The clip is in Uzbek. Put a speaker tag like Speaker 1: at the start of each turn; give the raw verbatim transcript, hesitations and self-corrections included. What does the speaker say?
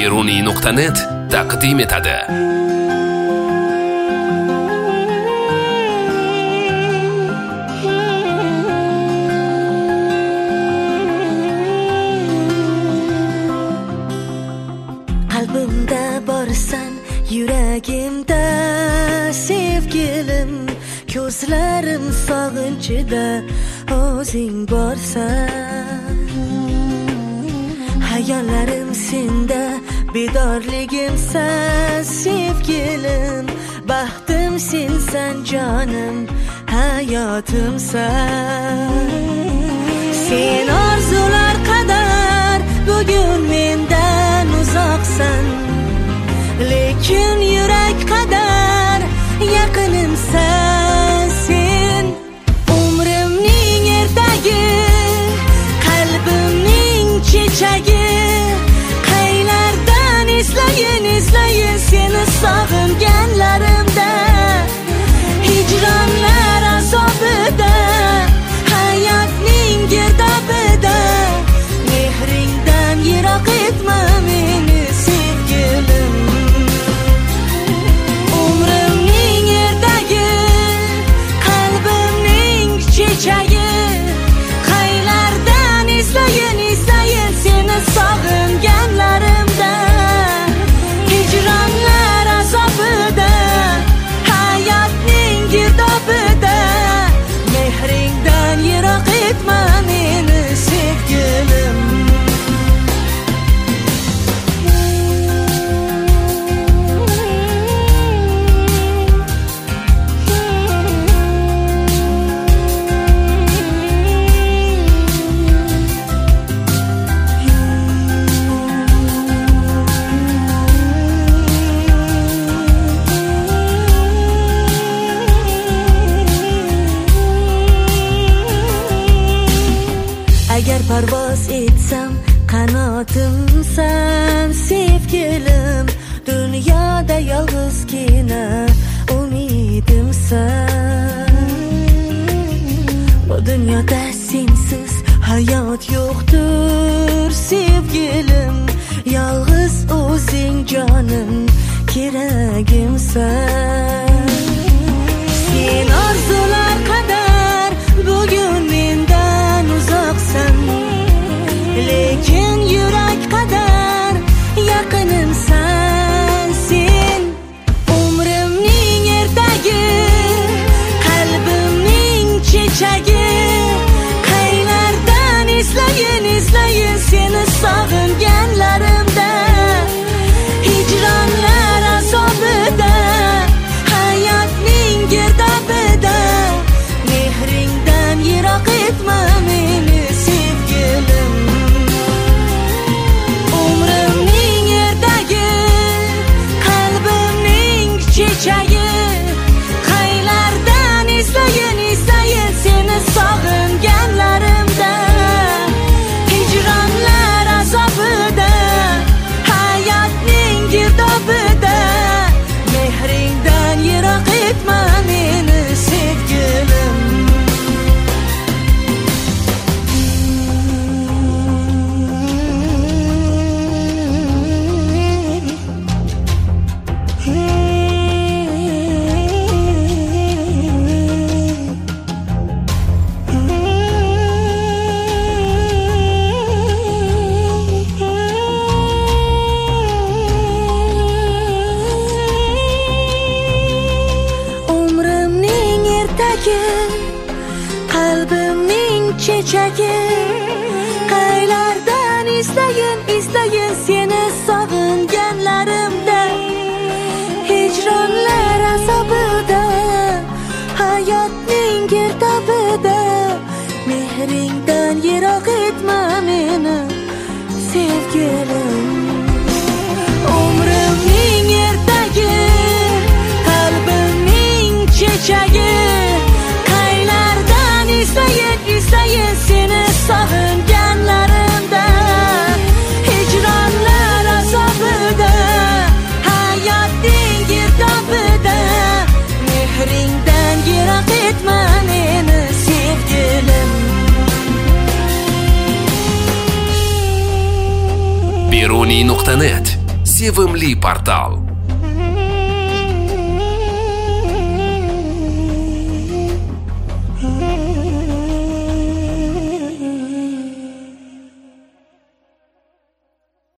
Speaker 1: beruniy nuqta net taqdim etadi.
Speaker 2: Qalbimda borsan, yuragimda sevgilim, ko'zlarim sog'inchida o'zing borsan. Hayollarim senda, bedorligimsan sevgilim, baxtim sensan jonim, hayotimsan. Sen orzular qadar bugun mendan uzoqsan, lekin yurak qadar yaqinimsan. Sen umrimning ertagi, qalbimning chechagi, qaylardan eslayin eslayin seni sog'inganlarimda, hijronlar azobida, hayotning girdobida, mehringdan yiroq etma meni sevgilim. Umrimning ertagi, qalbimning chechagi, qaylardan eslayin eslayin seni sog'inganlarimda, hijronlar azobida, hayotning girdobida, mehringdan yiroq etma meni sevgilim. Agar parvoz etsam qanotimsan sevgilim, dunyoda yolg'izgina umidimsan. Bu dunyoda sensiz hayot yo'qdir sevgilim, yolg'iz o'zing jonim, keragimsan. Sen orzular qadar bugun mendan uzoqsan, lekin yurak qadar yaqinimsan. Sen umrimning ertagi, qalbimning chechagi, qaylardan eslayin eslayin seni sog'inganlarimda, hijronlar azobida, hayotning girdobida, mehringdan yiroq etma meni sevgilim. Umrimning ertagi, qalbimning chechagi, qaylardan eslayin eslayin seni sog'inganlarimda, hijronlar azobida, hayotning girdobida, mehringdan yiroq etma meni sevgilim. Umrimning ertagi, qalbimning chechagi, qaylardan eslayin eslayin seni sog'inganlarimda, hijronlar azobida, hayotning girdobida, mehringdan yiroq etma meni sevgilim. Umrimning ertagi, qalbimning chechagi, qaylardan eslayin eslayin seni sog'inganlarimda, hijronlar azobida, hayotning girdobida, mehringdan yiroq etma meni sevgilim.
Speaker 1: beruniy nuqta net sevimli portal.